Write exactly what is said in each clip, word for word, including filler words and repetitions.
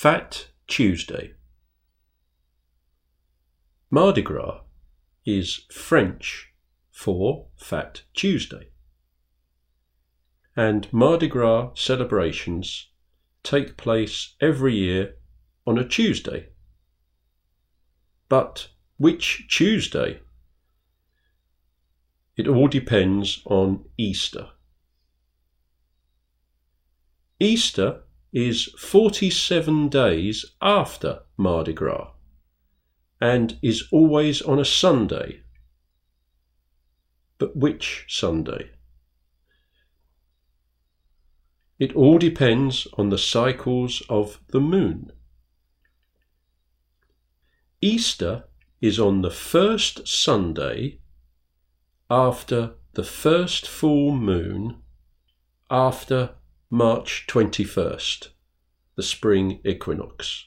Fat Tuesday. Mardi Gras is French for Fat Tuesday, and Mardi Gras celebrations take place every year on a Tuesday. But which Tuesday? It all depends on Easter. Easter is forty-seven days after Mardi Gras and is always on a Sunday. But which Sunday? It all depends on the cycles of the moon. Easter is on the first Sunday after the first full moon after March twenty-first, the spring equinox.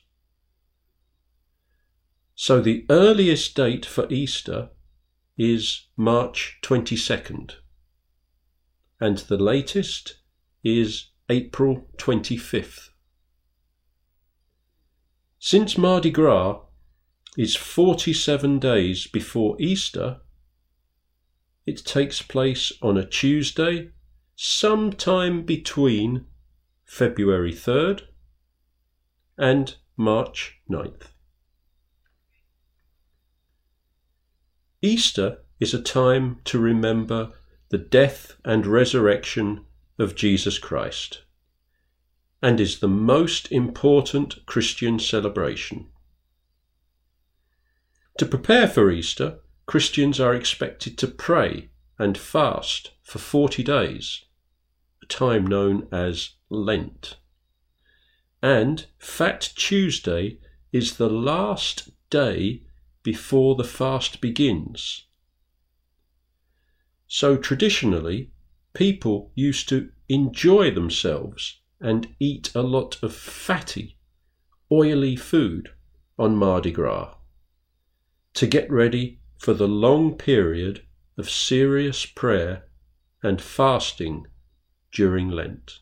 So the earliest date for Easter is March twenty-second, and the latest is April twenty-fifth. Since Mardi Gras is forty-seven days before Easter, it takes place on a Tuesday sometime between February third and March ninth. Easter is a time to remember the death and resurrection of Jesus Christ, and is the most important Christian celebration. To prepare for Easter, Christians are expected to pray and fast for forty days, a time known as Lent. And Fat Tuesday is the last day before the fast begins. So traditionally, people used to enjoy themselves and eat a lot of fatty, oily food on Mardi Gras to get ready for the long period of serious prayer and fasting during Lent.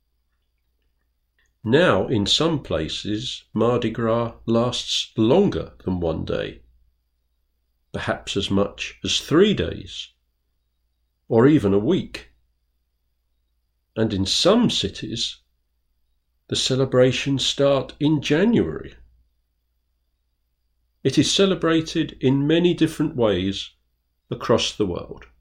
Now, in some places, Mardi Gras lasts longer than one day, perhaps as much as three days, or even a week. And in some cities, the celebrations start in January. It is celebrated in many different ways across the world.